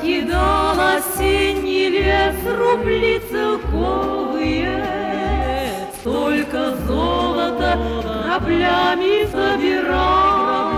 Раскидал осенний лес рубли целковые, столько золота кораблями собирал.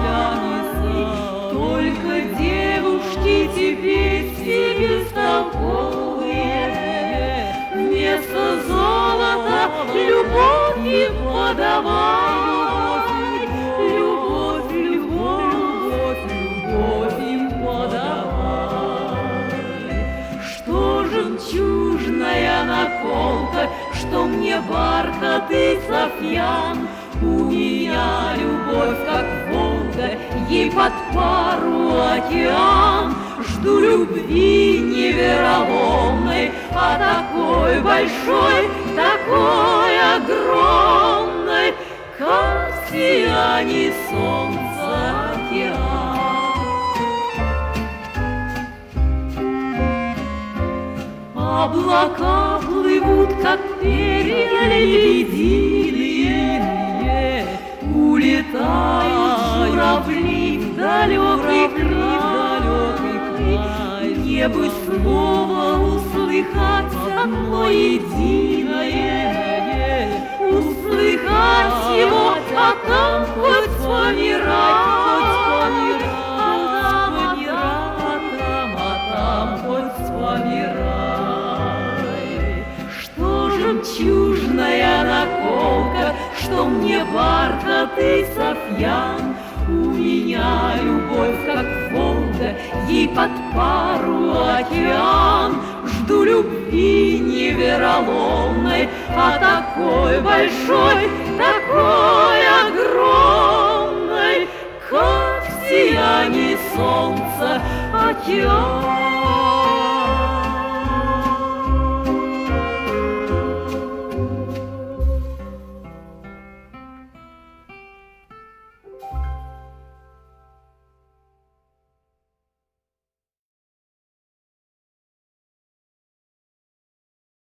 Только девушки теперь все бестолковые, вместо золота любовь им подавай. Любовь, любовь, любовь им подавай. Что жемчужная наколка, что мне бархат и софьян, у меня любовь, как Волга, ей под пару океан. Жду любви невероломной, а такой большой, такой огромной, как сияние солнца океан. Облака плывут, как перья лебединые, улетают журавли в далекий край. Мне бы снова услыхать одно единое, услыхать его, а там хоть помирать, жемчужная наколка, что мне бархат и софьян, у меня любовь, как Волга, ей под пару океан. Жду любви невероломной, а такой большой, такой огромной, как сияние солнца океан.